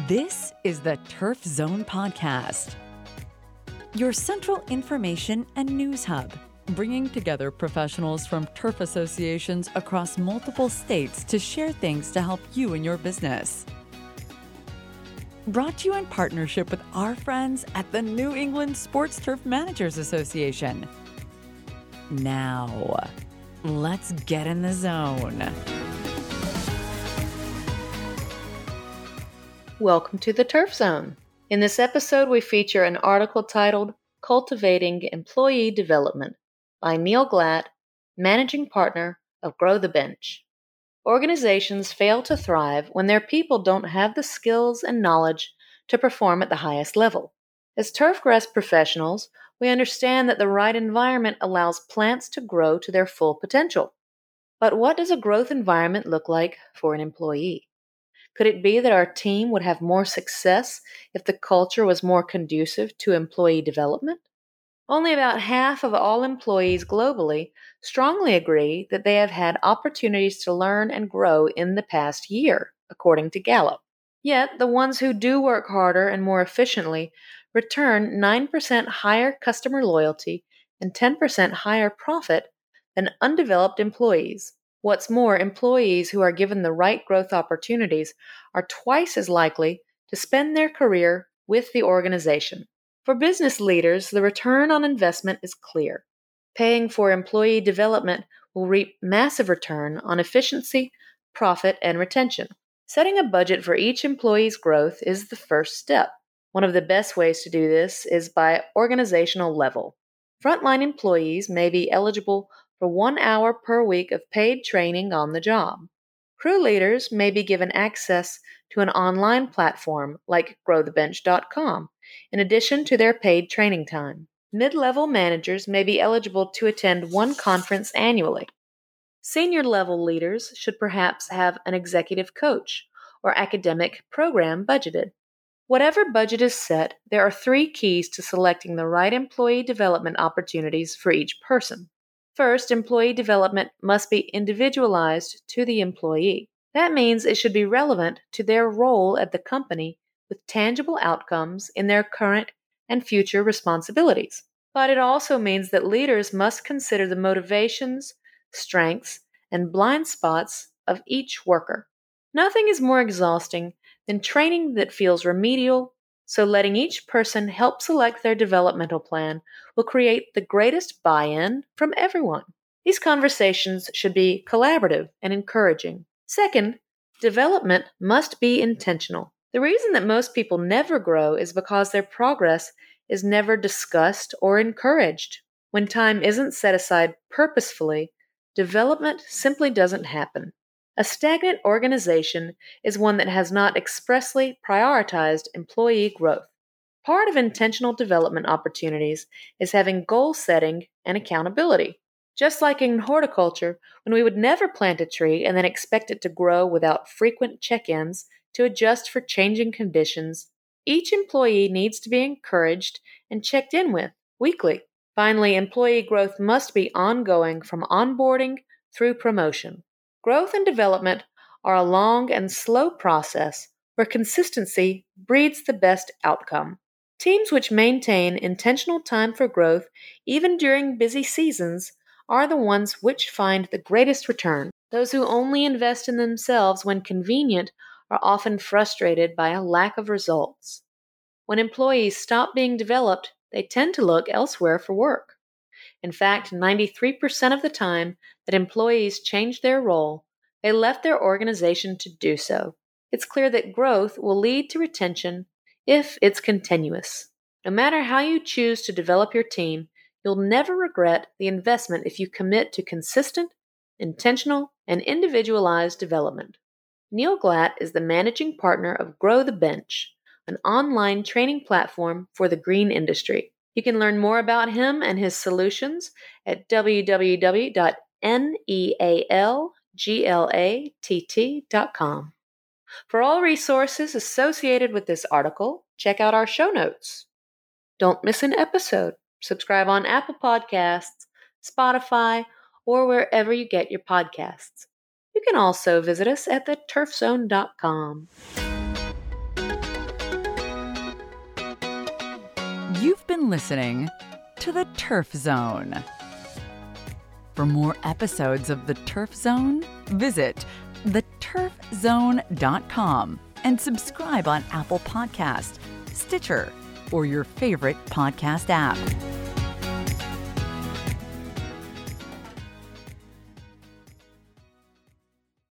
This is the Turf Zone Podcast, your central information and news hub, bringing together professionals from turf associations across multiple states to share things to help you in your business. Brought to you in partnership with our friends at the New England Sports Turf Managers Association. Now, let's get in the zone. Welcome to the Turf Zone. In this episode, we feature an article titled Cultivating Employee Development by Neil Glatt, Managing Partner of Grow the Bench. Organizations fail to thrive when their people don't have the skills and knowledge to perform at the highest level. As turfgrass professionals, we understand that the right environment allows plants to grow to their full potential. But what does a growth environment look like for an employee? Could it be that our team would have more success if the culture was more conducive to employee development? Only about half of all employees globally strongly agree that they have had opportunities to learn and grow in the past year, according to Gallup. Yet, the ones who do work harder and more efficiently return 9% higher customer loyalty and 10% higher profit than undeveloped employees. What's more, employees who are given the right growth opportunities are twice as likely to spend their career with the organization. For business leaders, the return on investment is clear. Paying for employee development will reap massive return on efficiency, profit, and retention. Setting a budget for each employee's growth is the first step. One of the best ways to do this is by organizational level. Frontline employees may be eligible for 1 hour per week of paid training on the job. Crew leaders may be given access to an online platform like growthebench.com, in addition to their paid training time. Mid-level managers may be eligible to attend one conference annually. Senior level leaders should perhaps have an executive coach or academic program budgeted. Whatever budget is set, there are 3 keys to selecting the right employee development opportunities for each person. First, employee development must be individualized to the employee. That means it should be relevant to their role at the company with tangible outcomes in their current and future responsibilities. But it also means that leaders must consider the motivations, strengths, and blind spots of each worker. Nothing is more exhausting than training that feels remedial, so letting each person help select their developmental plan will create the greatest buy-in from everyone. These conversations should be collaborative and encouraging. Second, development must be intentional. The reason that most people never grow is because their progress is never discussed or encouraged. When time isn't set aside purposefully, development simply doesn't happen. A stagnant organization is one that has not expressly prioritized employee growth. Part of intentional development opportunities is having goal setting and accountability. Just like in horticulture, when we would never plant a tree and then expect it to grow without frequent check-ins to adjust for changing conditions, each employee needs to be encouraged and checked in with weekly. Finally, employee growth must be ongoing from onboarding through promotion. Growth and development are a long and slow process where consistency breeds the best outcome. Teams which maintain intentional time for growth, even during busy seasons, are the ones which find the greatest return. Those who only invest in themselves when convenient are often frustrated by a lack of results. When employees stop being developed, they tend to look elsewhere for work. In fact, 93% of the time that employees changed their role, they left their organization to do so. It's clear that growth will lead to retention if it's continuous. No matter how you choose to develop your team, you'll never regret the investment if you commit to consistent, intentional, and individualized development. Neil Glatt is the managing partner of Grow the Bench, an online training platform for the green industry. You can learn more about him and his solutions at www.nealglatt.com. For all resources associated with this article, check out our show notes. Don't miss an episode. Subscribe on Apple Podcasts, Spotify, or wherever you get your podcasts. You can also visit us at theturfzone.com. listening to the Turf Zone. For more episodes of the Turf Zone, visit theturfzone.com and subscribe on Apple Podcast, Stitcher, or your favorite podcast app.